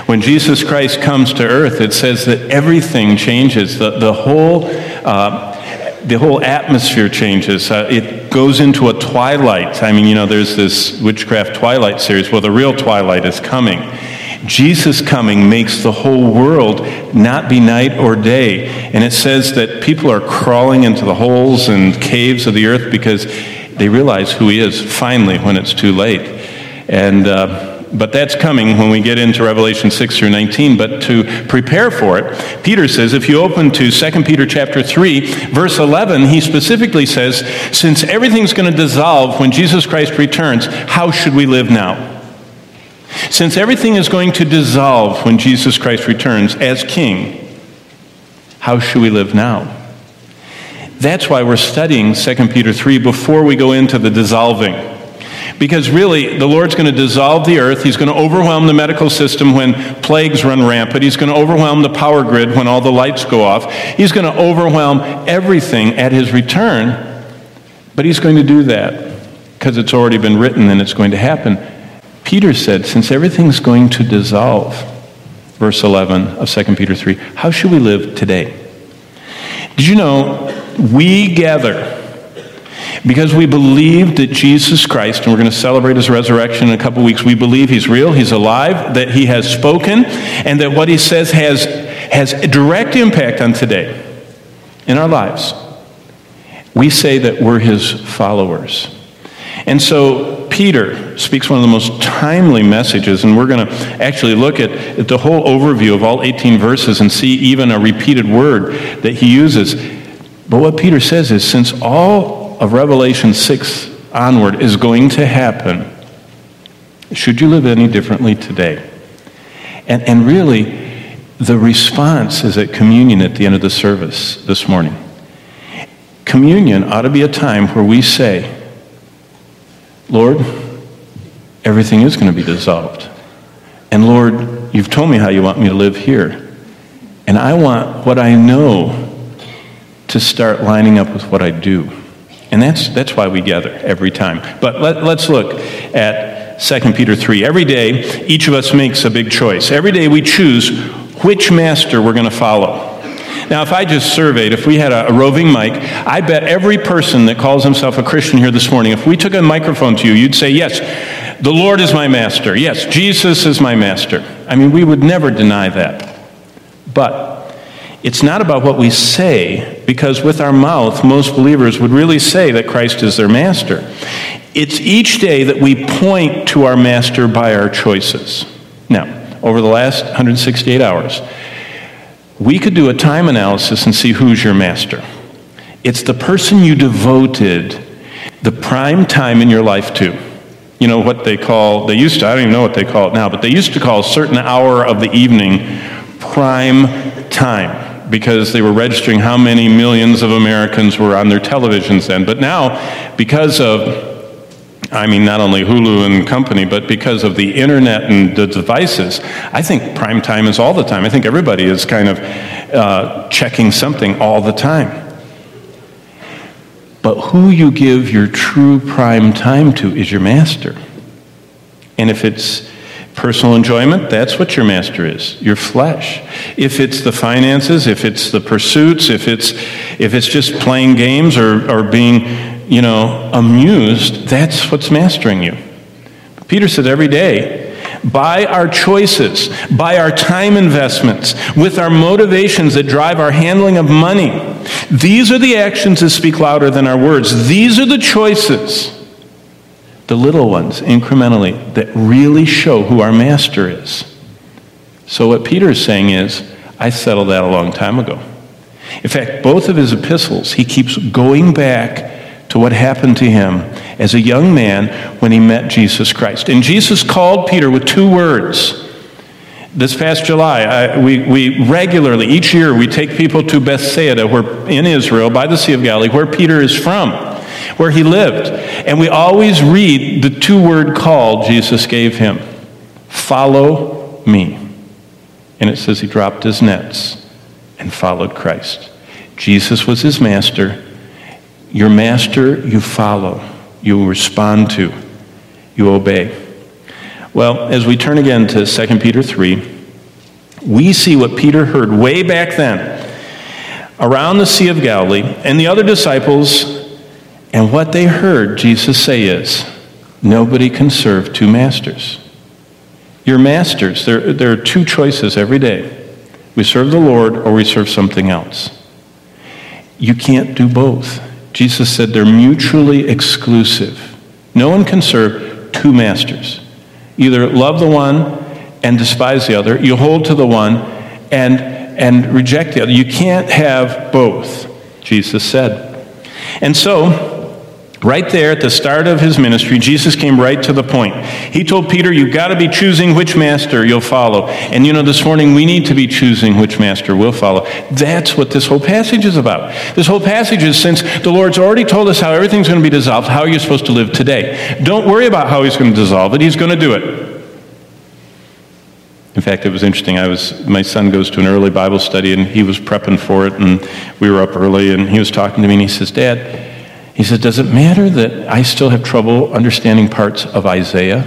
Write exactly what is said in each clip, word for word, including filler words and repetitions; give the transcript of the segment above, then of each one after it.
When Jesus Christ comes to earth, it says that everything changes. The, the whole uh, the whole atmosphere changes. Uh, it goes into a twilight. I mean, you know, there's this witchcraft Twilight series. Well, the real twilight is coming. Jesus coming makes the whole world not be night or day. And it says that people are crawling into the holes and caves of the earth because they realize who he is finally when it's too late. And uh, but that's coming when we get into Revelation six through nineteen. But to prepare for it, Peter says, if you open to Second Peter chapter three, verse eleven, he specifically says, since everything's going to dissolve when Jesus Christ returns, how should we live now? Since everything is going to dissolve when Jesus Christ returns as King, how should we live now? That's why we're studying Second Peter three before we go into the dissolving. Because really, the Lord's going to dissolve the earth. He's going to overwhelm the medical system when plagues run rampant. He's going to overwhelm the power grid when all the lights go off. He's going to overwhelm everything at his return. But he's going to do that because it's already been written and it's going to happen. Peter said, since everything's going to dissolve, verse eleven of Second Peter three, how should we live today? Did you know we gather because we believe that Jesus Christ, and we're going to celebrate his resurrection in a couple weeks, we believe he's real, he's alive, that he has spoken, and that what he says has, has a direct impact on today in our lives. We say that we're his followers. And so Peter speaks one of the most timely messages, and we're going to actually look at, at the whole overview of all eighteen verses and see even a repeated word that he uses. But what Peter says is, since all of Revelation six onward is going to happen, should you live any differently today? And, and really, the response is at communion at the end of the service this morning. Communion ought to be a time where we say, Lord, everything is going to be dissolved. And Lord, you've told me how you want me to live here. And I want what I know to start lining up with what I do. And that's that's why we gather every time. But let, let's look at Second Peter three. Every day, each of us makes a big choice. Every day we choose which master we're going to follow. Now, if I just surveyed, if we had a, a roving mic, I bet every person that calls himself a Christian here this morning, if we took a microphone to you, you'd say, yes, the Lord is my master. Yes, Jesus is my master. I mean, we would never deny that. But it's not about what we say, because with our mouth, most believers would really say that Christ is their master. It's each day that we point to our master by our choices. Now, over the last one hundred sixty-eight hours, we could do a time analysis and see who's your master. It's the person you devoted the prime time in your life to. You know what they call, they used to, I don't even know what they call it now, but they used to call a certain hour of the evening prime time, because they were registering how many millions of Americans were on their televisions then. But now, because of, I mean, not only Hulu and company, but because of the internet and the devices, I think prime time is all the time. I think everybody is kind of uh, checking something all the time. But who you give your true prime time to is your master. And if it's personal enjoyment, that's what your master is, your flesh. If it's the finances, if it's the pursuits, if it's if it's just playing games or, or being, you know, amused, that's what's mastering you. Peter said every day, by our choices, by our time investments, with our motivations that drive our handling of money, these are the actions that speak louder than our words. These are the choices, the little ones, incrementally, that really show who our master is. So what Peter is saying is, I settled that a long time ago. In fact, both of his epistles, he keeps going back to what happened to him as a young man when he met Jesus Christ. And Jesus called Peter with two words. This past July, I, we, we regularly, each year, we take people to Bethsaida, where, in Israel, by the Sea of Galilee, where Peter is from, where he lived. And we always read the two-word call Jesus gave him. Follow me. And it says he dropped his nets and followed Christ. Jesus was his master. Your master you follow, you respond to, you obey. Well, as we turn again to Second Peter three, we see what Peter heard way back then around the Sea of Galilee and the other disciples, and what they heard Jesus say is, nobody can serve two masters. Your masters, there, there are two choices every day. We serve the Lord or we serve something else. You can't do both. Jesus said they're mutually exclusive. No one can serve two masters. Either love the one and despise the other. You hold to the one and, and reject the other. You can't have both, Jesus said. And so, right there at the start of his ministry, Jesus came right to the point. He told Peter, you've got to be choosing which master you'll follow. And you know, this morning we need to be choosing which master we'll follow. That's what this whole passage is about. This whole passage is, since the Lord's already told us how everything's going to be dissolved, how are you supposed to live today? Don't worry about how he's going to dissolve it. He's going to do it. In fact, it was interesting. I was, my son goes to an early Bible study, and he was prepping for it, and we were up early, and he was talking to me, and he says, Dad, he said, does it matter that I still have trouble understanding parts of Isaiah?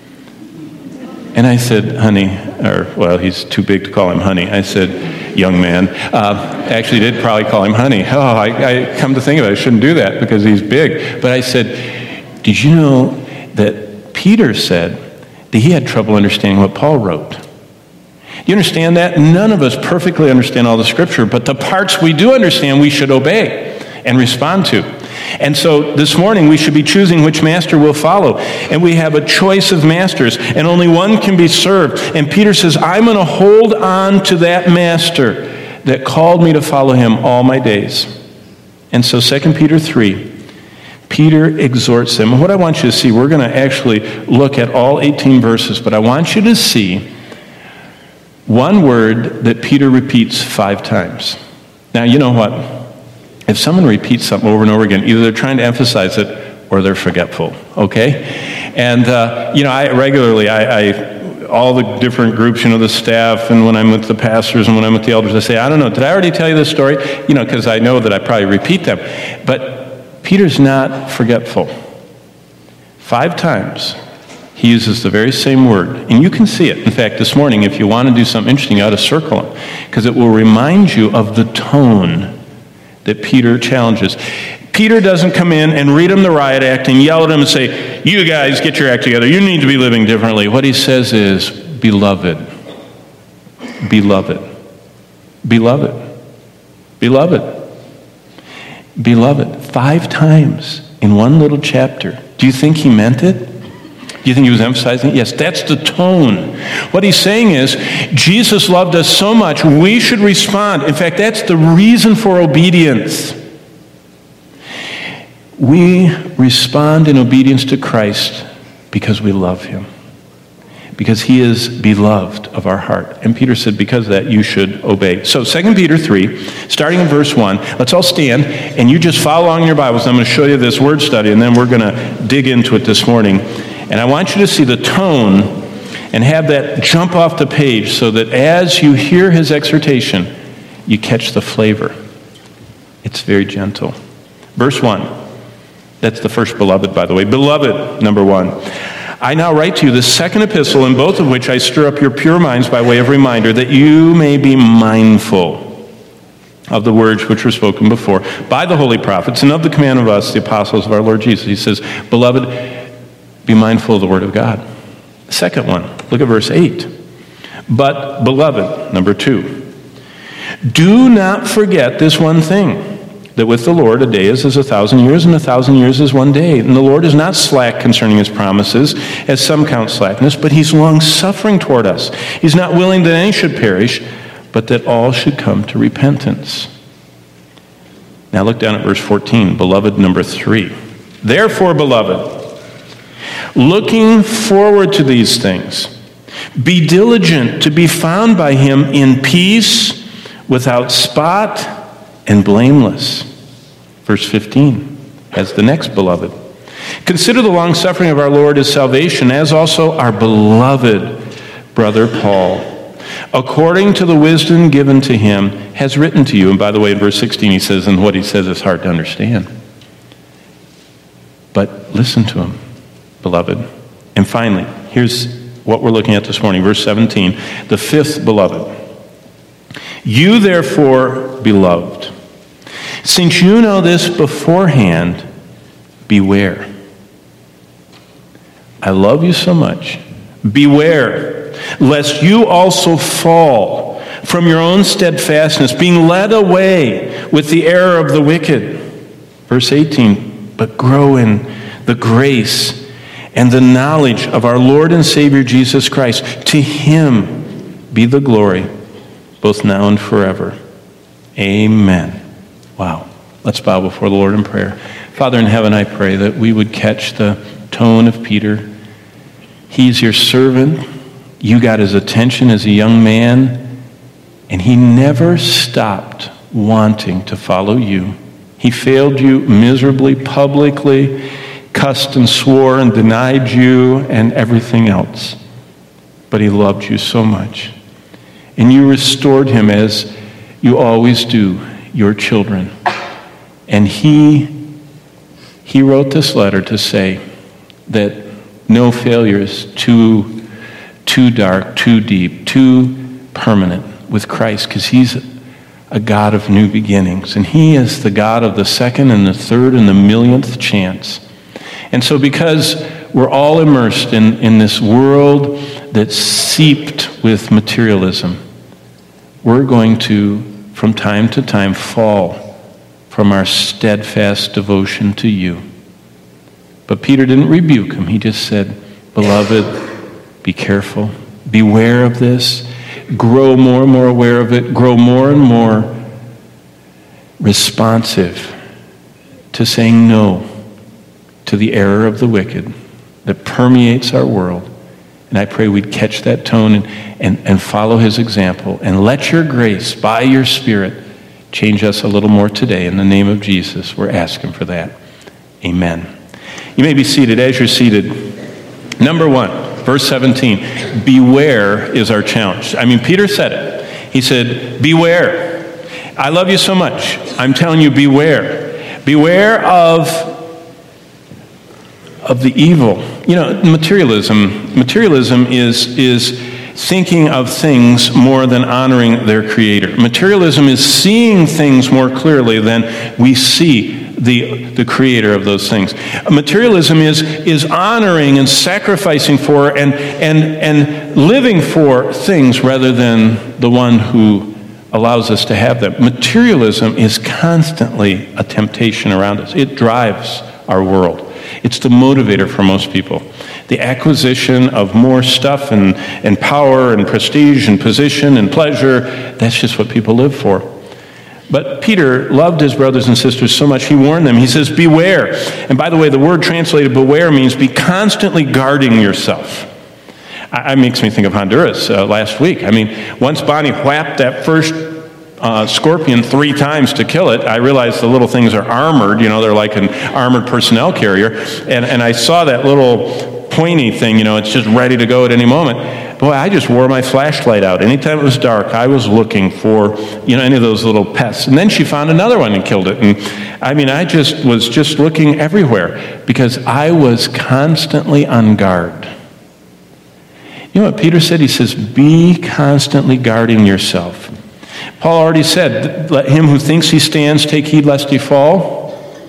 And I said, honey, or, well, he's too big to call him honey. I said, young man. Uh, actually did probably call him honey. Oh, I, I come to think of it, I shouldn't do that because he's big. But I said, did you know that Peter said that he had trouble understanding what Paul wrote? Do you understand that? None of us perfectly understand all the Scripture, but the parts we do understand, we should obey and respond to. And so this morning we should be choosing which master we'll follow. And we have a choice of masters, and only one can be served. And Peter says, I'm going to hold on to that master that called me to follow him all my days. And so Second Peter three, Peter exhorts them. And what I want you to see, we're going to actually look at all eighteen verses, but I want you to see one word that Peter repeats five times. Now, you know what? If someone repeats something over and over again, either they're trying to emphasize it or they're forgetful, okay? And, uh, you know, I regularly, I, I, all the different groups, you know, the staff, and when I'm with the pastors and when I'm with the elders, I say, I don't know, did I already tell you this story? You know, because I know that I probably repeat them. But Peter's not forgetful. Five times, he uses the very same word. And you can see it. In fact, this morning, if you want to do something interesting, you ought to circle them, because it will remind you of the tone that Peter challenges. Peter doesn't come in and read them the riot act and yell at them and say, you guys get your act together. You need to be living differently. What he says is, beloved, beloved, beloved, beloved, beloved. Five times in one little chapter. Do you think he meant it? Do you think he was emphasizing it? Yes, that's the tone. What he's saying is, Jesus loved us so much, we should respond. In fact, that's the reason for obedience. We respond in obedience to Christ because we love him. Because he is beloved of our heart. And Peter said, because of that, you should obey. So Second Peter three, starting in verse one, let's all stand, and you just follow along in your Bibles. I'm going to show you this word study, and then we're going to dig into it this morning. And I want you to see the tone and have that jump off the page so that as you hear his exhortation, you catch the flavor. It's very gentle. Verse one. That's the first beloved, by the way. Beloved, number one. I now write to you the second epistle, in both of which I stir up your pure minds by way of reminder, that you may be mindful of the words which were spoken before by the holy prophets and of the command of us, the apostles of our Lord Jesus. He says, beloved, be mindful of the word of God. Second one, look at verse eight. But, beloved, number two, do not forget this one thing, that with the Lord a day is as a thousand years, and a thousand years is one day. And the Lord is not slack concerning his promises, as some count slackness, but he's long-suffering toward us. He's not willing that any should perish, but that all should come to repentance. Now look down at verse fourteen, beloved, number three. Therefore, beloved, looking forward to these things, be diligent to be found by him in peace, without spot, and blameless. Verse fifteen, as the next beloved. Consider the long-suffering of our Lord as salvation, as also our beloved brother Paul, according to the wisdom given to him, has written to you. And by the way, in verse sixteen he says, and what he says is hard to understand. But listen to him, beloved. And finally, here's what we're looking at this morning, verse seventeen, the fifth beloved. You, therefore, beloved, since you know this beforehand, beware. I love you so much. Beware, lest you also fall from your own steadfastness, being led away with the error of the wicked. Verse eighteen, but grow in the grace and the knowledge of our Lord and Savior Jesus Christ. To him be the glory, both now and forever. Amen. Wow. Let's bow before the Lord in prayer. Father in heaven, I pray that we would catch the tone of Peter. He's your servant. You got his attention as a young man, and he never stopped wanting to follow you. He failed you miserably, publicly, cussed and swore and denied you and everything else. But he loved you so much. And you restored him as you always do your children. And he, he wrote this letter to say that no failure is too, too dark, too deep, too permanent with Christ, because he's a God of new beginnings. And he is the God of the second and the third and the millionth chance. And so because we're all immersed in, in this world that's seeped with materialism, we're going to, from time to time, fall from our steadfast devotion to you. But Peter didn't rebuke him. He just said, beloved, be careful. Beware of this. Grow more and more aware of it. Grow more and more responsive to saying no to the error of the wicked that permeates our world. And I pray we'd catch that tone and, and, and follow his example. And let your grace, by your Spirit, change us a little more today. In the name of Jesus, we're asking for that. Amen. You may be seated. As you're seated, number one, verse seventeen, beware is our challenge. I mean, Peter said it. He said, beware. I love you so much. I'm telling you, beware. Beware of, of the evil. You know, materialism, materialism is, is thinking of things more than honoring their Creator. Materialism is seeing things more clearly than we see the, the Creator of those things. Materialism is, is honoring and sacrificing for and, and, and living for things rather than the one who allows us to have them. Materialism is constantly a temptation around us. It drives our world. It's the motivator for most people. The acquisition of more stuff and, and power and prestige and position and pleasure, that's just what people live for. But Peter loved his brothers and sisters so much, he warned them. He says, beware. And by the way, the word translated beware means be constantly guarding yourself. It makes me think of Honduras uh, last week. I mean, once Bonnie whapped that first uh, scorpion three times to kill it, I realized the little things are armored. You know, they're like an armored personnel carrier. And, and I saw that little pointy thing, you know, it's just ready to go at any moment. Boy, I just wore my flashlight out. Anytime it was dark, I was looking for, you know, any of those little pests. And then she found another one and killed it. And I mean, I just was just looking everywhere because I was constantly on guard. You know what Peter said? He says, be constantly guarding yourself. Paul already said, let him who thinks he stands take heed lest he fall.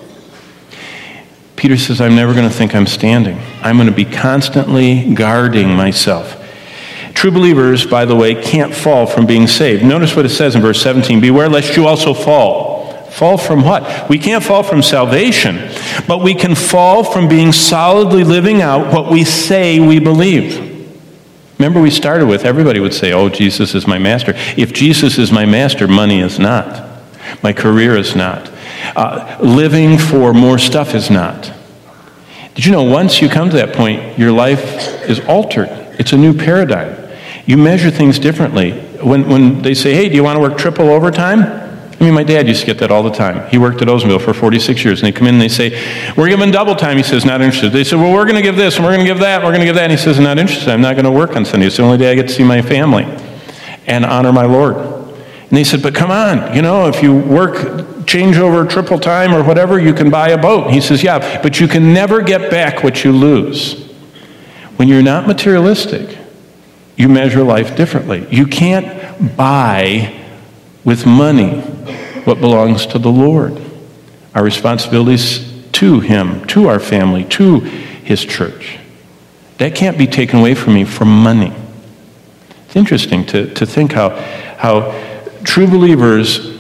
Peter says, I'm never going to think I'm standing. I'm going to be constantly guarding myself. True believers, by the way, can't fall from being saved. Notice what it says in verse seventeen, beware lest you also fall. Fall from what? We can't fall from salvation, but we can fall from being solidly living out what we say we believe. Remember we started with, everybody would say, oh, Jesus is my master. If Jesus is my master, money is not. My career is not. Uh, living for more stuff is not. Did you know once you come to that point, your life is altered. It's a new paradigm. You measure things differently. When when they say, hey, do you want to work triple overtime? I mean, my dad used to get that all the time. He worked at Oldsmobile for forty-six years, and they come in and they say, we're giving double time. He says, not interested. They say, well, we're going to give this, and we're going to give that, and we're going to give that. And he says, I'm not interested. I'm not going to work on Sunday. It's the only day I get to see my family and honor my Lord. And they said, but come on, you know, if you work change over triple time or whatever, you can buy a boat. He says, yeah, but you can never get back what you lose. When you're not materialistic, you measure life differently. You can't buy with money what belongs to the Lord. Our responsibilities to him, to our family, to his church. That can't be taken away from me for money. It's interesting to, to think how, how true believers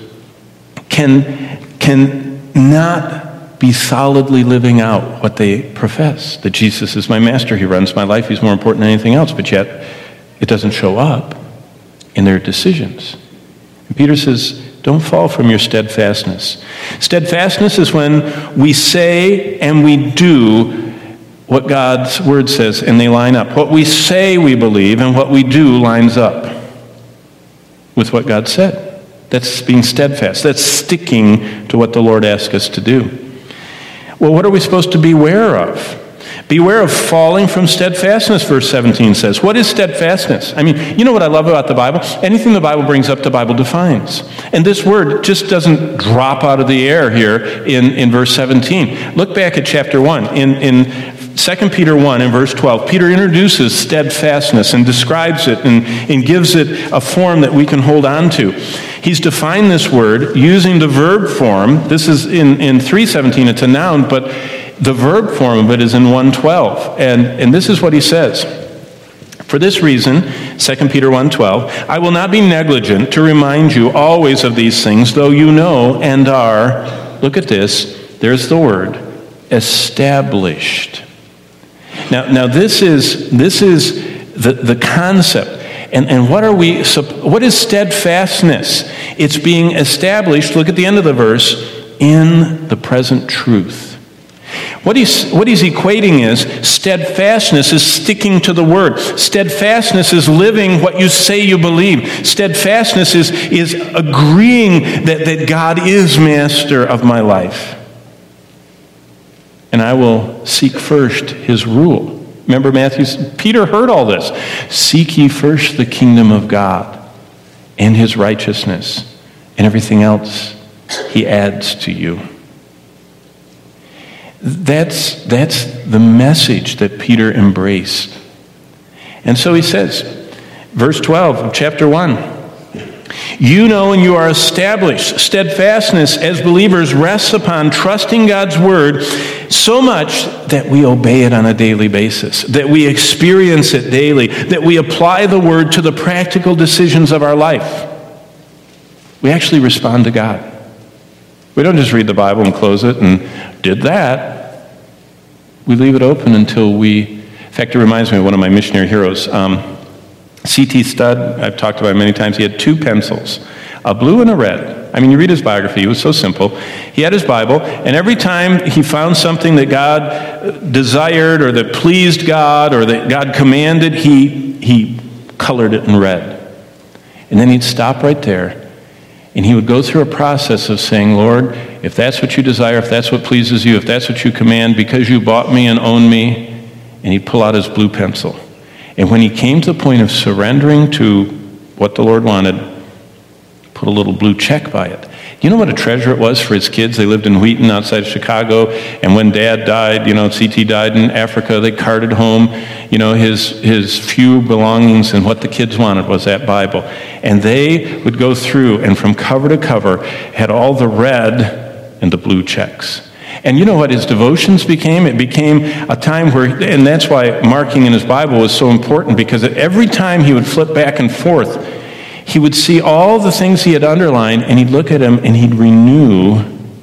can, can not be solidly living out what they profess. That Jesus is my master, he runs my life, he's more important than anything else, but yet it doesn't show up in their decisions. And Peter says, don't fall from your steadfastness. Steadfastness is when we say and we do what God's word says, and they line up. What we say we believe and what we do lines up with what God said. That's being steadfast. That's sticking to what the Lord asked us to do. Well, what are we supposed to beware of? Beware of falling from steadfastness, verse seventeen says. What is steadfastness? I mean, you know what I love about the Bible? Anything the Bible brings up, the Bible defines. And this word just doesn't drop out of the air here in, in verse seventeen. Look back at chapter one. In, in Second Peter one, in verse twelve, Peter introduces steadfastness and describes it and, and gives it a form that we can hold on to. He's defined this word using the verb form. This is in, in three seventeen, it's a noun, but the verb form of it is in one twelve. And, and this is what he says. For this reason, Second Peter one twelve, I will not be negligent to remind you always of these things, though you know and are, look at this, there's the word, established. Now, now this is this is the, the concept. And, and what are we, what is steadfastness? It's being established, look at the end of the verse, in the present truth. What he's, what he's equating is steadfastness is sticking to the word. Steadfastness is living what you say you believe. Steadfastness is, is agreeing that, that God is master of my life. And I will seek first his rule. Remember Matthew, Peter heard all this. Seek ye first the kingdom of God and his righteousness, and everything else he adds to you. That's, that's the message that Peter embraced. And so he says, verse twelve of chapter one, you know and you are established. Steadfastness as believers rests upon trusting God's word so much that we obey it on a daily basis, that we experience it daily, that we apply the word to the practical decisions of our life. We actually respond to God. We don't just read the Bible and close it and did that. We leave it open until we, in fact, it reminds me of one of my missionary heroes, um, C T Studd. I've talked about him many times. He had two pencils, a blue and a red. I mean, you read his biography, it was so simple. He had his Bible, and every time he found something that God desired or that pleased God or that God commanded, he, he colored it in red. And then he'd stop right there. And he would go through a process of saying, Lord, if that's what you desire, if that's what pleases you, if that's what you command, because you bought me and own me, and he'd pull out his blue pencil. And when he came to the point of surrendering to what the Lord wanted, put a little blue check by it. You know what a treasure it was for his kids? They lived in Wheaton outside of Chicago, and when Dad died, you know, C T died in Africa, they carted home, you know, his, his few belongings, and what the kids wanted was that Bible. And they would go through, and from cover to cover, had all the red and the blue checks. And you know what his devotions became? It became a time where, and that's why marking in his Bible was so important, because every time he would flip back and forth, he would see all the things he had underlined, and he'd look at them and he'd renew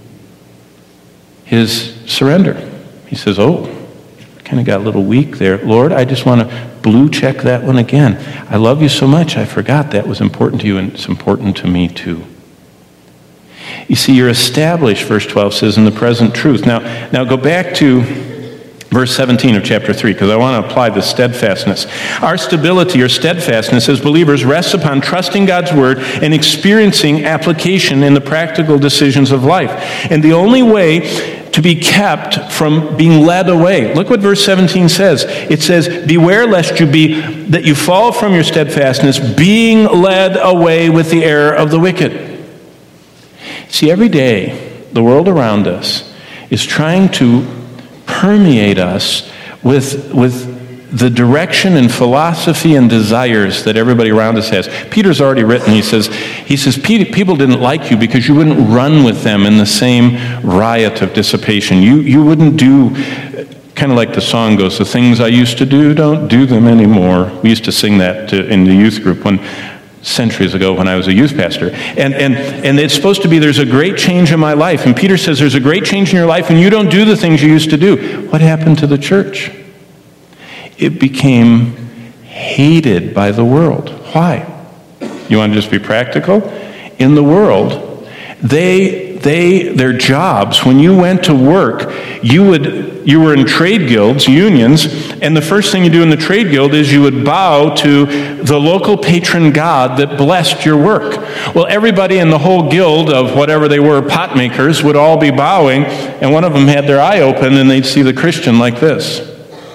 his surrender. He says, oh, kind of got a little weak there. Lord, I just want to blue check that one again. I love you so much, I forgot that was important to you, and it's important to me too. You see, you're established, verse twelve says, in the present truth. Now, now go back to verse seventeen of chapter three, because I want to apply the steadfastness. Our stability or steadfastness as believers rests upon trusting God's word and experiencing application in the practical decisions of life. And the only way to be kept from being led away. Look what verse seventeen says. It says, beware lest you be, that you fall from your steadfastness, being led away with the error of the wicked. See, every day, the world around us is trying to permeate us with, with the direction and philosophy and desires that everybody around us has. Peter's already written, he says, he says, people didn't like you because you wouldn't run with them in the same riot of dissipation. You, you wouldn't do, kind of like the song goes, the things I used to do, don't do them anymore. We used to sing that to, in the youth group when centuries ago when I was a youth pastor. And, and, and it's supposed to be, there's a great change in my life. And Peter says, there's a great change in your life when you don't do the things you used to do. What happened to the church? It became hated by the world. Why? You want to just be practical? In the world, they, they, their jobs, when you went to work, you would, you were in trade guilds, unions, and the first thing you do in the trade guild is you would bow to the local patron god that blessed your work. Well, everybody in the whole guild of whatever they were, pot makers, would all be bowing, and one of them had their eye open, and they'd see the Christian like this.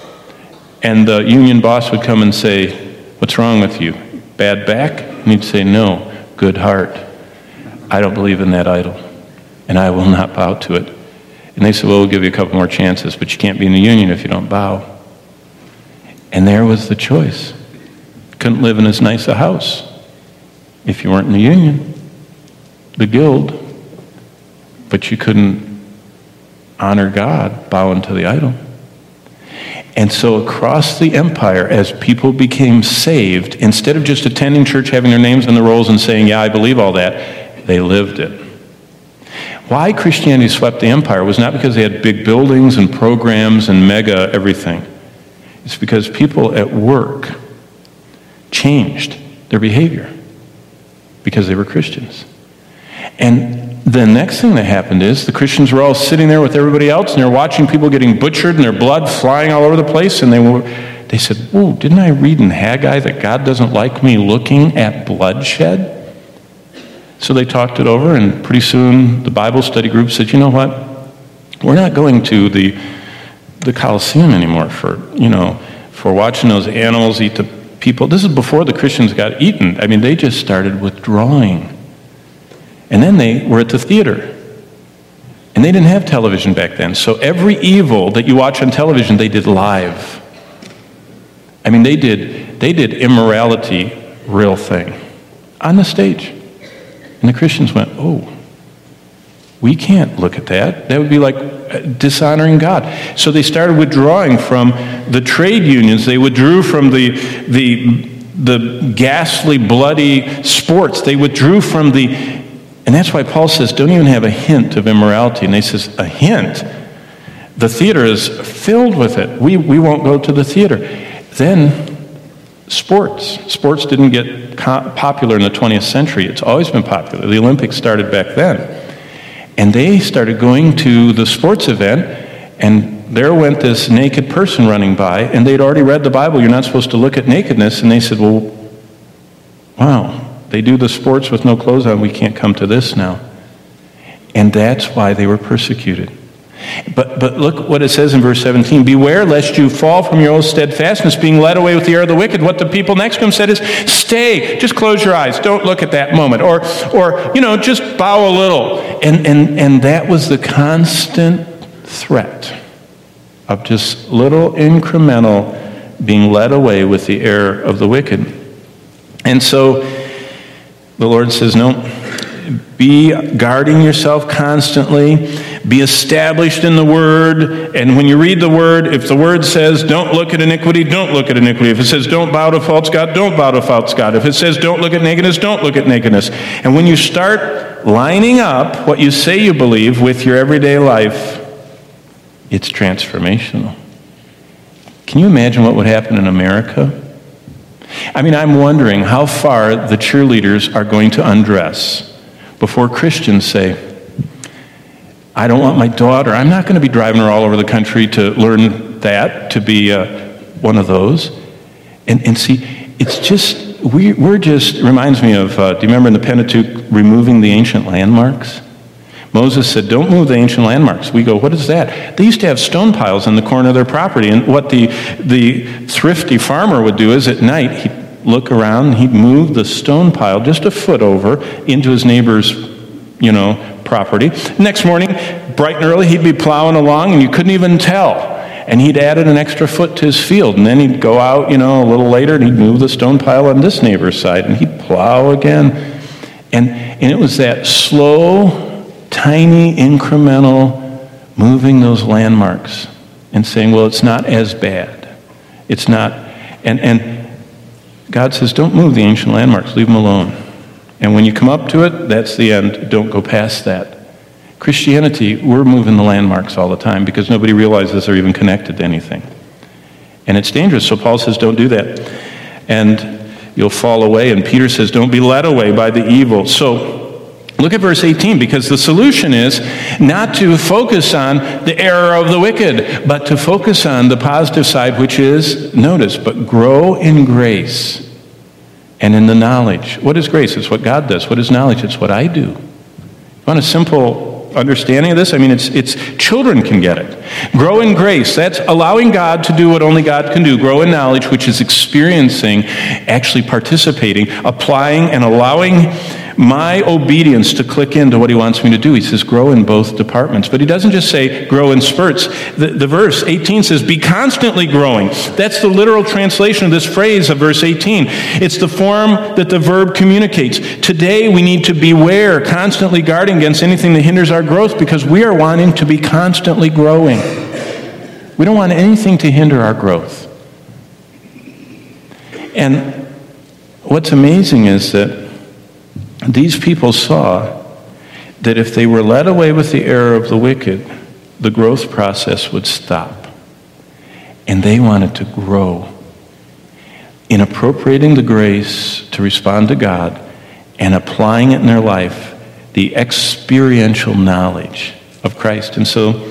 And the union boss would come and say, what's wrong with you? Bad back? And he'd say, no, good heart. I don't believe in that idol, and I will not bow to it. And they said, well, we'll give you a couple more chances, but you can't be in the union if you don't bow. And there was the choice. Couldn't live in as nice a house if you weren't in the union, the guild, but you couldn't honor God bowing to the idol. And so across the empire, as people became saved, instead of just attending church, having their names on the rolls and saying, yeah, I believe all that, they lived it. Why Christianity swept the empire was not because they had big buildings and programs and mega everything. It's because people at work changed their behavior because they were Christians. And the next thing that happened is the Christians were all sitting there with everybody else, and they're watching people getting butchered and their blood flying all over the place, and they were, they said, whoa, didn't I read in Haggai that God doesn't like me looking at bloodshed? So they talked it over, and pretty soon the Bible study group said, you know what? We're not going to the the Colosseum anymore for, you know, for watching those animals eat the people. This is before the Christians got eaten. I mean, they just started withdrawing. And then they were at the theater. And they didn't have television back then. So every evil that you watch on television, they did live. I mean, they did they did immorality, real thing, on the stage. And the Christians went, oh, we can't look at that. That would be like dishonoring God. So they started withdrawing from the trade unions. They withdrew from the the the ghastly, bloody sports. They withdrew from the... And that's why Paul says, don't even have a hint of immorality. And he says, a hint? The theater is filled with it. We, we won't go to the theater. Then, sports. Sports didn't get co- popular in the twentieth century. It's always been popular. The Olympics started back then. And they started going to the sports event, and there went this naked person running by, and they'd already read the Bible. You're not supposed to look at nakedness. And they said, well, wow. They do the sports with no clothes on. We can't come to this now. And that's why they were persecuted. But but look what it says in verse seventeen. Beware lest you fall from your own steadfastness, being led away with the air of the wicked. What the people next to him said is, stay, just close your eyes. Don't look at that moment. Or, or you know, just bow a little. And, and, and that was the constant threat of just little incremental being led away with the air of the wicked. And so the Lord says, no, be guarding yourself constantly. Be established in the Word. And when you read the Word, if the Word says, don't look at iniquity, don't look at iniquity. If it says, don't bow to false God, don't bow to false God. If it says, don't look at nakedness, don't look at nakedness. And when you start lining up what you say you believe with your everyday life, it's transformational. Can you imagine what would happen in America? I mean, I'm wondering how far the cheerleaders are going to undress before Christians say, I don't want my daughter, I'm not going to be driving her all over the country to learn that, to be uh, one of those. And, and see, it's just, we, we're just, it reminds me of, uh, do you remember in the Pentateuch, removing the ancient landmarks? Moses said, don't move the ancient landmarks. We go, what is that? They used to have stone piles in the corner of their property. And what the, the thrifty farmer would do is at night, he'd look around, and he'd move the stone pile just a foot over into his neighbor's, you know, property. Next morning, bright and early, he'd be plowing along, and you couldn't even tell. and he'd added an extra foot to his field, and then he'd go out, you know, a little later, and he'd move the stone pile on this neighbor's side, and he'd plow again. And, and it was that slow, tiny, incremental moving those landmarks and saying, well, it's not as bad. It's not, and, and God says, don't move the ancient landmarks, leave them alone. And when you come up to it, that's the end. Don't go past that. Christianity, we're moving the landmarks all the time because nobody realizes they're even connected to anything. And it's dangerous, so Paul says, don't do that. And you'll fall away. And Peter says, don't be led away by the evil. So look at verse eighteen, because the solution is not to focus on the error of the wicked, but to focus on the positive side, which is, notice, but grow in grace and in the knowledge. What is grace? It's what God does. What is knowledge? It's what I do. You want a simple understanding of this? I mean, it's it's children can get it. Grow in grace. That's allowing God to do what only God can do. Grow in knowledge, which is experiencing, actually participating, applying, and allowing my obedience to click into what he wants me to do. He says grow in both departments. But he doesn't just say grow in spurts. The, the verse eighteen says be constantly growing. That's the literal translation of this phrase of verse eighteen. It's the form that the verb communicates. Today we need to beware, constantly guarding against anything that hinders our growth, because we are wanting to be constantly growing. We don't want anything to hinder our growth. And what's amazing is that these people saw that if they were led away with the error of the wicked, the growth process would stop. And they wanted to grow in appropriating the grace to respond to God and applying it in their life, the experiential knowledge of Christ. And so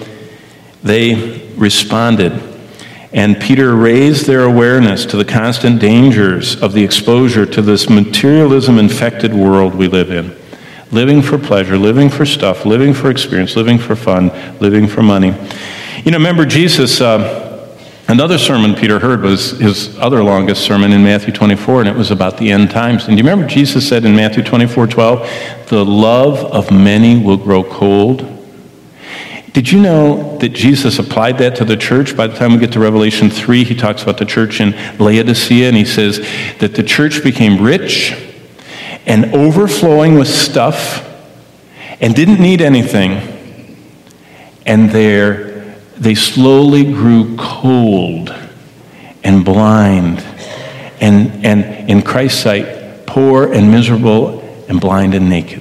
they responded. And Peter raised their awareness to the constant dangers of the exposure to this materialism-infected world we live in. Living for pleasure, living for stuff, living for experience, living for fun, living for money. You know, remember Jesus, uh, another sermon Peter heard was his other longest sermon in Matthew twenty-four, and it was about the end times. And do you remember Jesus said in Matthew twenty-four twelve, the love of many will grow cold? Did you know that Jesus applied that to the church? By the time we get to Revelation three, he talks about the church in Laodicea, and he says that the church became rich and overflowing with stuff and didn't need anything. And there, they slowly grew cold and blind and, and in Christ's sight, poor and miserable and blind and naked.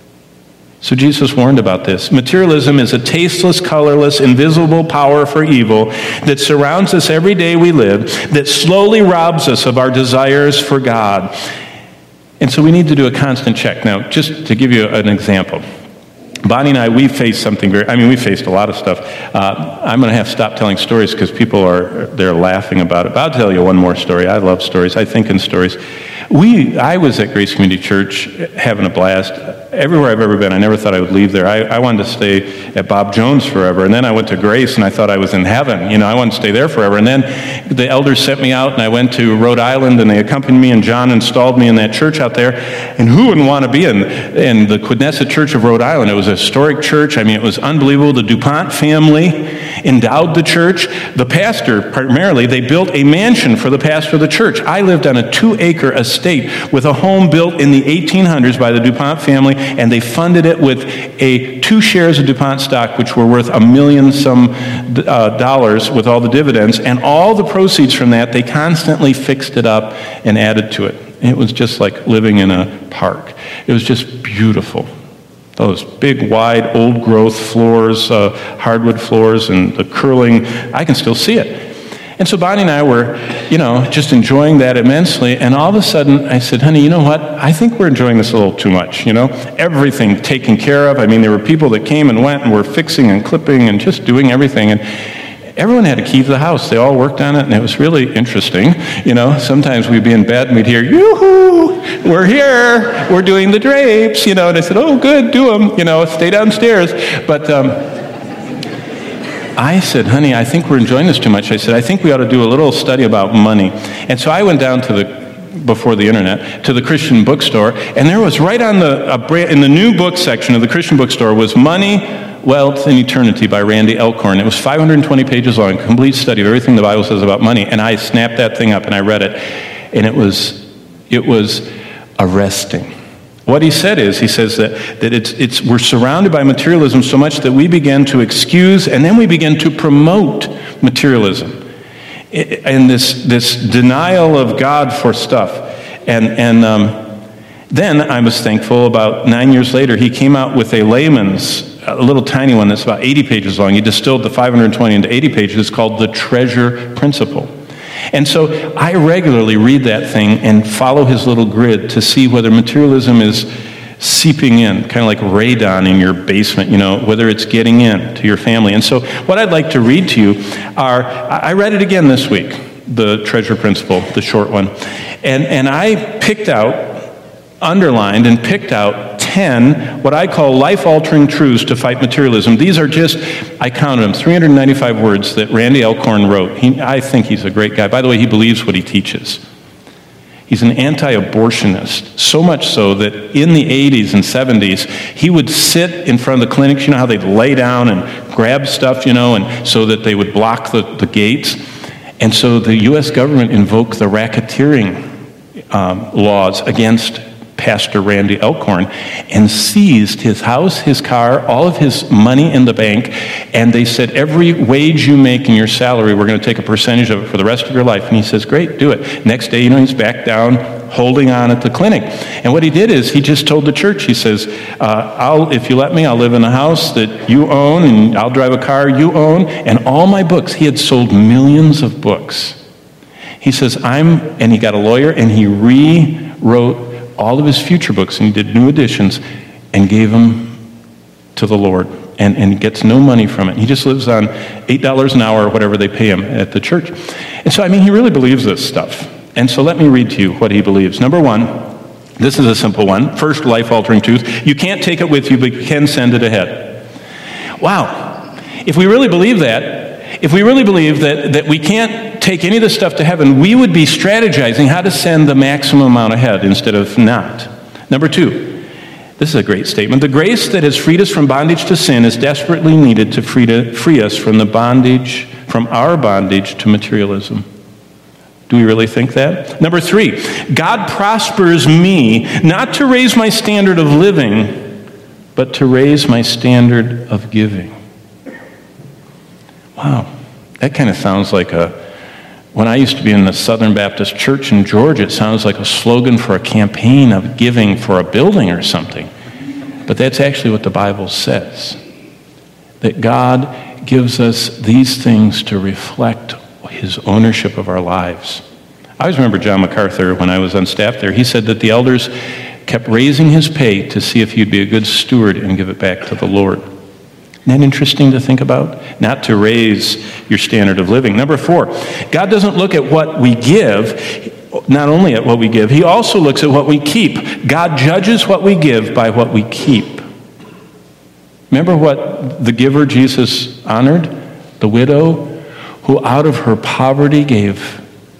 So Jesus warned about this. Materialism is a tasteless, colorless, invisible power for evil that surrounds us every day we live, that slowly robs us of our desires for God. And so we need to do a constant check. Now, just to give you an example, Bonnie and I, we faced something very, I mean, we faced a lot of stuff. Uh, I'm going to have to stop telling stories because people are, they're laughing about it. But I'll tell you one more story. I love stories. I think in stories. We, I was at Grace Community Church having a blast. Everywhere I've ever been, I never thought I would leave there. I, I wanted to stay at Bob Jones forever. And then I went to Grace and I thought I was in heaven. You know, I wanted to stay there forever. And then the elders sent me out and I went to Rhode Island and they accompanied me and John installed me in that church out there. And who wouldn't want to be in, in the Quidnessa Church of Rhode Island? It was a historic church. I mean, it was unbelievable. The DuPont family endowed the church. The pastor, primarily, they built a mansion for the pastor of the church. I lived on a two-acre estate with a home built in the eighteen hundreds by the DuPont family, and they funded it with a two shares of DuPont stock, which were worth a million some uh, dollars with all the dividends. And all the proceeds from that, they constantly fixed it up and added to it. It was just like living in a park. It was just beautiful. Those big, wide, old-growth floors, uh, hardwood floors, and the curling, I can still see it. And so Bonnie and I were, you know, just enjoying that immensely, and all of a sudden I said, honey, you know what? I think we're enjoying this a little too much, you know? Everything taken care of. I mean, there were people that came and went and were fixing and clipping and just doing everything, and everyone had a key to the house. They all worked on it, and it was really interesting. You know, sometimes we'd be in bed and we'd hear, yoo-hoo, we're here, we're doing the drapes, you know, and I said, oh, good, do them, you know, stay downstairs. But um, I said, honey, I think we're enjoying this too much. I said, I think we ought to do a little study about money. And so I went down to the, before the internet, to the Christian bookstore, and there was right on the, a, in the new book section of the Christian bookstore was Money, Wealth and Eternity by Randy Alcorn. It was five hundred twenty pages long, a complete study of everything the Bible says about money. And I snapped that thing up and I read it. And it was, it was arresting. What he said is, he says that, that it's, it's, we're surrounded by materialism so much that we begin to excuse and then we begin to promote materialism. And this, this denial of God for stuff. And, and um, then I was thankful, about nine years later, he came out with a layman's, a little tiny one that's about eighty pages long. He distilled the five hundred twenty into eighty pages. It's called The Treasure Principle. And so I regularly read that thing and follow his little grid to see whether materialism is seeping in, kind of like radon in your basement, you know, whether it's getting in to your family. And so what I'd like to read to you are, I read it again this week, The Treasure Principle, the short one. And, and I picked out, underlined and picked out ten what I call life-altering truths to fight materialism. These are just, I counted them, three hundred ninety-five words that Randy Alcorn wrote. He, I think he's a great guy. By the way, he believes what he teaches. He's an anti-abortionist, so much so that in the eighties and seventies, he would sit in front of the clinics, you know how they'd lay down and grab stuff, you know, and so that they would block the, the gates. And so the U S government invoked the racketeering um, laws against Pastor Randy Alcorn and seized his house, his car, all of his money in the bank, and they said, every wage you make in your salary, we're going to take a percentage of it for the rest of your life. And he says, great, do it. Next day, you know, he's back down, holding on at the clinic. And what he did is he just told the church, he says, uh, I'll, if you let me, I'll live in a house that you own, and I'll drive a car you own, and all my books. He had sold millions of books. He says, I'm, and he got a lawyer, and he rewrote all of his future books, and he did new editions and gave them to the Lord, and, and gets no money from it. He just lives on eight dollars an hour or whatever they pay him at the church. And so, I mean, he really believes this stuff. And so let me read to you what he believes. Number one, this is a simple one. First life-altering truth. You can't take it with you, but you can send it ahead. Wow. If we really believe that, if we really believe that, that we can't take any of this stuff to heaven, we would be strategizing how to send the maximum amount ahead instead of not. Number two, this is a great statement. The grace that has freed us from bondage to sin is desperately needed to free, to free us from the bondage, from our bondage to materialism. Do we really think that? Number three, God prospers me not to raise my standard of living, but to raise my standard of giving. Wow, that kind of sounds like a, when I used to be in the Southern Baptist Church in Georgia, it sounds like a slogan for a campaign of giving for a building or something. But that's actually what the Bible says. That God gives us these things to reflect his ownership of our lives. I always remember John MacArthur, when I was on staff there, he said that the elders kept raising his pay to see if he'd be a good steward and give it back to the Lord. Isn't that interesting to think about? Not to raise your standard of living. Number four, God doesn't look at what we give, not only at what we give, he also looks at what we keep. God judges what we give by what we keep. Remember what the giver Jesus honored? The widow who out of her poverty gave,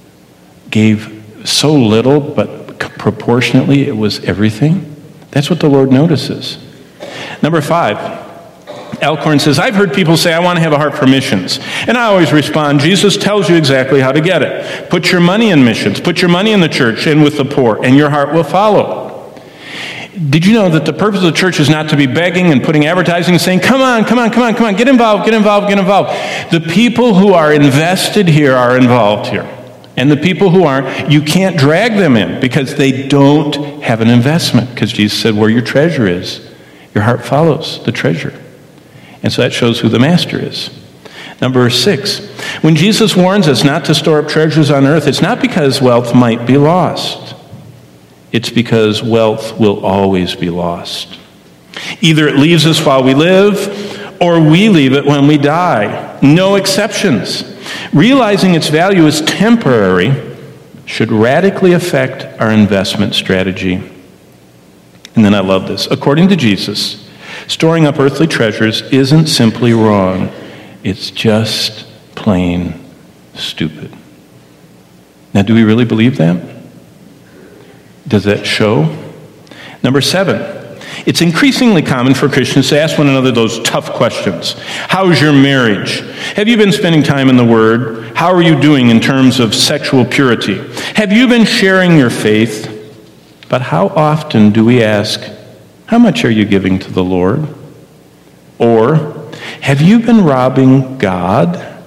gave so little, but proportionately it was everything. That's what the Lord notices. Number five, Alcorn says, I've heard people say, I want to have a heart for missions. And I always respond, Jesus tells you exactly how to get it. Put your money in missions. Put your money in the church and with the poor, and your heart will follow. Did you know that the purpose of the church is not to be begging and putting advertising and saying, come on, come on, come on, come on, get involved, get involved, get involved. The people who are invested here are involved here. And the people who aren't, you can't drag them in because they don't have an investment. Because Jesus said, where your treasure is, your heart follows the treasure. And so that shows who the master is. Number six, when Jesus warns us not to store up treasures on earth, it's not because wealth might be lost. It's because wealth will always be lost. Either it leaves us while we live, or we leave it when we die. No exceptions. Realizing its value is temporary should radically affect our investment strategy. And then I love this. According to Jesus, storing up earthly treasures isn't simply wrong. It's just plain stupid. Now, do we really believe that? Does that show? Number seven, It's increasingly common for Christians to ask one another those tough questions. How's your marriage? Have you been spending time in the Word? How are you doing in terms of sexual purity? Have you been sharing your faith? But how often do we ask, how much are you giving to the Lord? Or, have you been robbing God?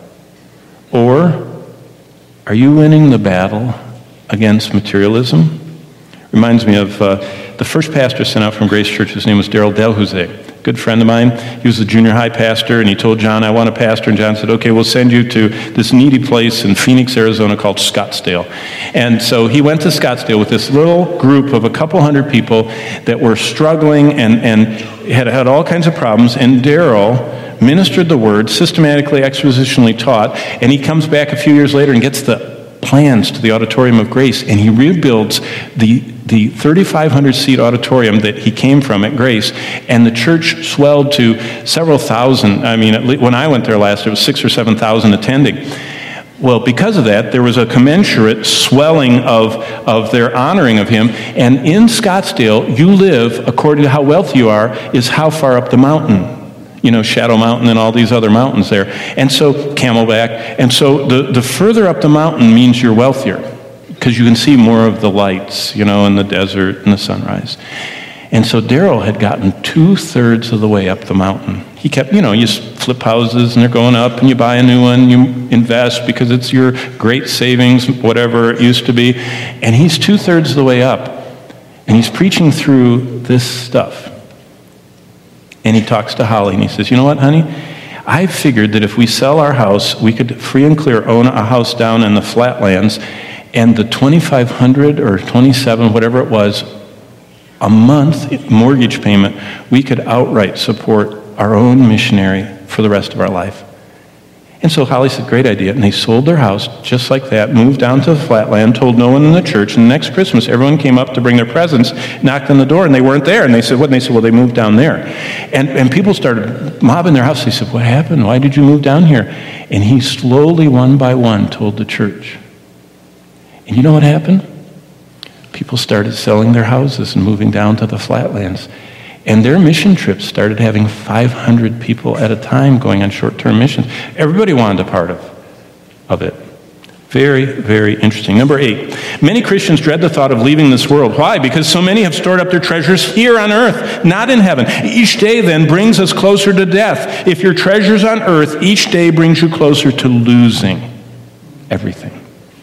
Or, are you winning the battle against materialism? Reminds me of uh, the first pastor sent out from Grace Church. His name was Daryl Delhouze, good friend of mine. He was the junior high pastor, and he told John, I want a pastor. And John said, okay, we'll send you to this needy place in Phoenix, Arizona called Scottsdale. And so he went to Scottsdale with this little group of a couple hundred people that were struggling and, and had had all kinds of problems. And Daryl ministered the word, systematically, expositionally taught, and he comes back a few years later and gets the plans to the Auditorium of Grace, and he rebuilds the the thirty-five hundred seat auditorium that he came from at Grace, and the church swelled to several thousand. I mean, at least when I went there last, it was six or seven thousand attending. Well, because of that, there was a commensurate swelling of, of their honoring of him, and in Scottsdale, you live, according to how wealthy you are, is how far up the mountain. You know, Shadow Mountain and all these other mountains there. And so, Camelback. And so the, the further up the mountain means you're wealthier, because you can see more of the lights, you know, in the desert and the sunrise. And so Daryl had gotten two-thirds of the way up the mountain. He kept, you know, you flip houses and they're going up and you buy a new one, you invest because it's your great savings, whatever it used to be. And he's two-thirds of the way up. And he's preaching through this stuff. And he talks to Holly and he says, you know what, honey? I figured that if we sell our house, we could free and clear own a house down in the flatlands, and the twenty-five hundred or twenty-seven, whatever it was, a month mortgage payment, we could outright support our own missionary for the rest of our life. And so Holly said, great idea. And they sold their house just like that, moved down to the flatland, told no one in the church. And next Christmas, everyone came up to bring their presents, knocked on the door, and they weren't there. And they said, what? And they said, well, they moved down there. And, and people started mobbing their house. They said, what happened? Why did you move down here? And he slowly, one by one, told the church. And you know what happened? People started selling their houses and moving down to the flatlands. And their mission trips started having five hundred people at a time going on short-term missions. Everybody wanted a part of, of it. Very, very interesting. Number eight, many Christians dread the thought of leaving this world. Why? Because so many have stored up their treasures here on earth, not in heaven. Each day then brings us closer to death. If your treasure's on earth, each day brings you closer to losing everything.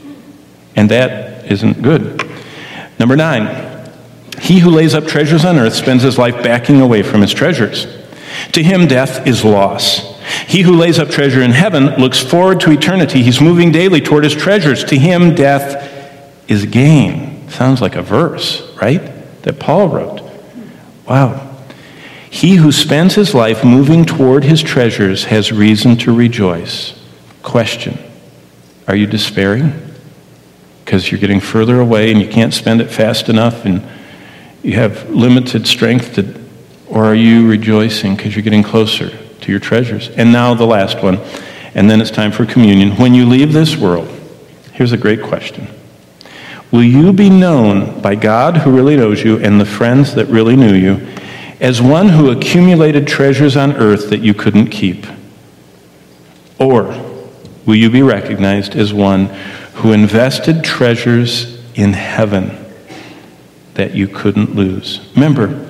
And that isn't good. Number nine, he who lays up treasures on earth spends his life backing away from his treasures. To him, death is loss. He who lays up treasure in heaven looks forward to eternity. He's moving daily toward his treasures. To him, death is gain. Sounds like a verse, right? That Paul wrote. Wow. He who spends his life moving toward his treasures has reason to rejoice. Question: are you despairing? Because you're getting further away and you can't spend it fast enough and you have limited strength, to, or are you rejoicing because you're getting closer to your treasures? And now the last one, and then it's time for communion. When you leave this world, here's a great question. Will you be known by God who really knows you and the friends that really knew you as one who accumulated treasures on earth that you couldn't keep? Or will you be recognized as one who invested treasures in heaven that you couldn't lose? Remember,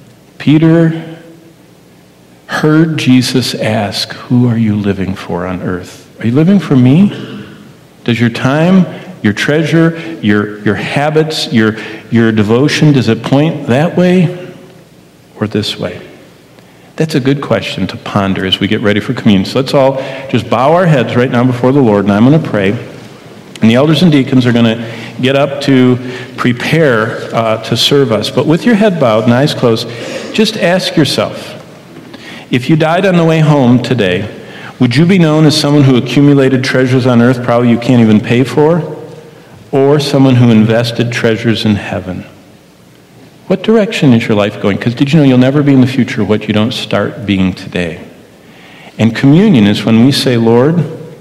Peter heard Jesus ask, who are you living for on earth? Are you living for me? Does your time, your treasure, your, your habits, your, your devotion, does it point that way or this way? That's a good question to ponder as we get ready for communion. So let's all just bow our heads right now before the Lord, and I'm going to pray. And the elders and deacons are going to get up to prepare uh, to serve us. But with your head bowed and eyes closed, just ask yourself, if you died on the way home today, would you be known as someone who accumulated treasures on earth probably you can't even pay for, or someone who invested treasures in heaven? What direction is your life going? Because did you know you'll never be in the future what you don't start being today? And communion is when we say, Lord,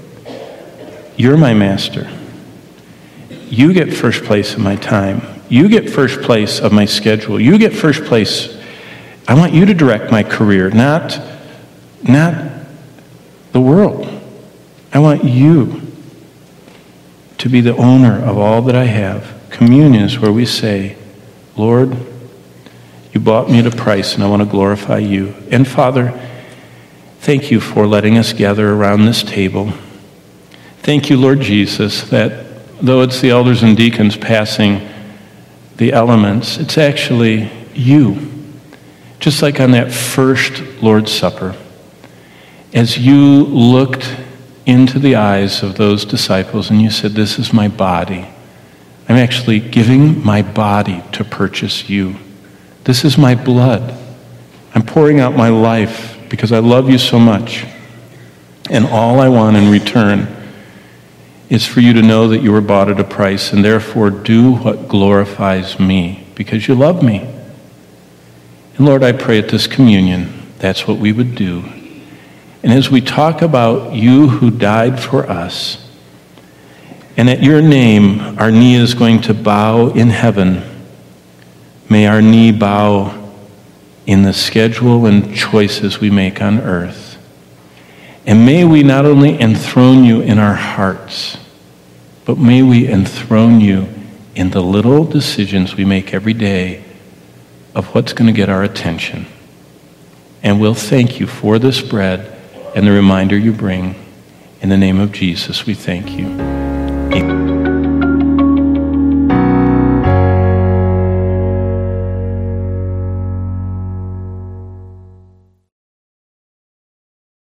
you're my master. You get first place in my time. You get first place of my schedule. You get first place I want you to direct my career, not, not the world. I want you to be the owner of all that I have. Communion is where we say, Lord, you bought me at a price, and I want to glorify you. And Father, thank you for letting us gather around this table. Thank you, Lord Jesus, that though it's the elders and deacons passing the elements, it's actually you. Just like on that first Lord's Supper, as you looked into the eyes of those disciples and you said, this is my body. I'm actually giving my body to purchase you. This is my blood. I'm pouring out my life because I love you so much. And all I want in return is for you to know that you were bought at a price, and therefore do what glorifies me because you love me. And Lord, I pray at this communion, that's what we would do. And as we talk about you who died for us, and at your name our knee is going to bow in heaven, may our knee bow in the schedule and choices we make on earth. And may we not only enthrone you in our hearts, but may we enthrone you in the little decisions we make every day of what's going to get our attention. And we'll thank you for this bread and the reminder you bring. In the name of Jesus, we thank you.